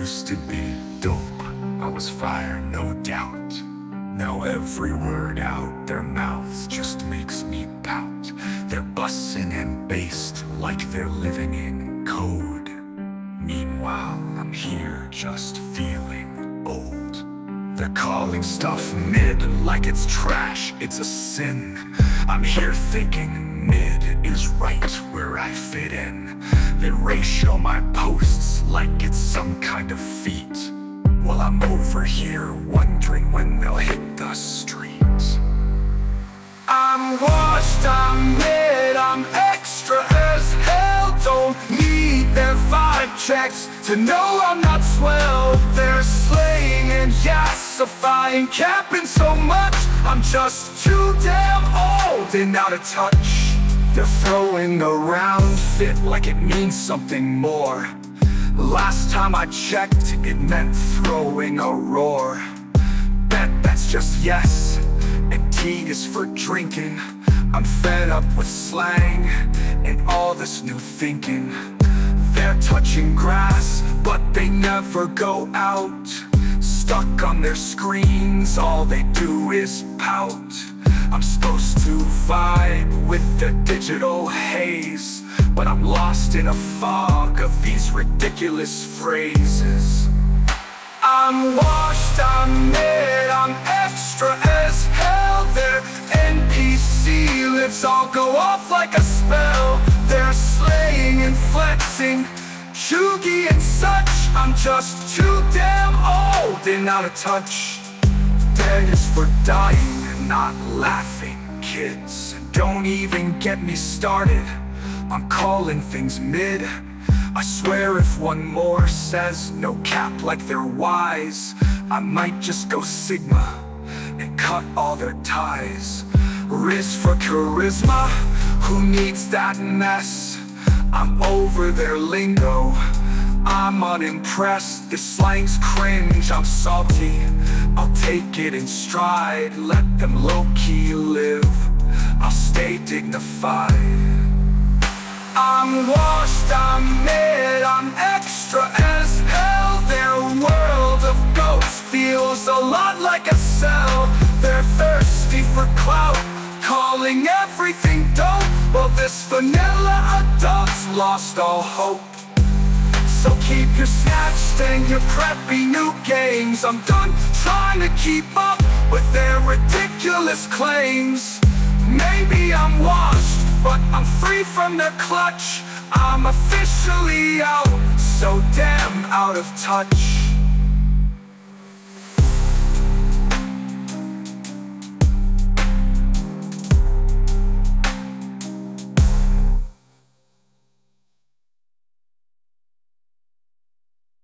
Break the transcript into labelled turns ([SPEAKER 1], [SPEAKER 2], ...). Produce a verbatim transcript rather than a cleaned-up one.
[SPEAKER 1] used to be dope, I was fire, no doubt. Now every word out their mouths just makes me pout. They're bussin' and based like they're living in code. Meanwhile, I'm here just feeling old. They're calling stuff mid like it's trash, it's a sin. I'm here thinking mid is right where I fit in. They ratio my posts like it's some kind of feat, while I'm over here wondering when they'll hit the streets. I'm washed, I'm mid, I'm extra as hell. Don't need their vibe checks to know I'm not swell. They're slaying and yassifying, capping so much I'm just too damn old and out of touch. They're throwing around fit like it means something more. Last time I checked, it meant throwing a roar. Bet that's just yes, and T is for drinking. I'm fed up with slang and all this new thinking. They're touching grass, but they never go out. Stuck on their screens, all they do is pout. I'm supposed to vibe with the digital haze, but I'm lost in a fog of these ridiculous phrases. I'm washed, I'm mid, I'm extra as hell. Their N P C lips all go off like a spell. They're slaying and flexing, chuggy and such. I'm just too damn old and out of touch. Dead is for dying and not laughing, kids. Don't even get me started I'm calling things mid. I swear if one more says no cap like they're wise, I might just go Sigma and cut all their ties. Riz for charisma, who needs that mess? I'm over their lingo, I'm unimpressed. This slang's cringe, I'm salty, I'll take it in stride. Let them low-key live, I'll stay dignified. I'm washed, I'm mid, I'm extra as hell. Their world of ghosts feels a lot like a cell. They're thirsty for clout, calling everything dope, while this vanilla adult's lost all hope. So keep your snatched and your preppy new games. I'm done trying to keep up with their ridiculous claims. Maybe I'm washed, but I'm free from their clutch. I'm officially out, so damn out of touch.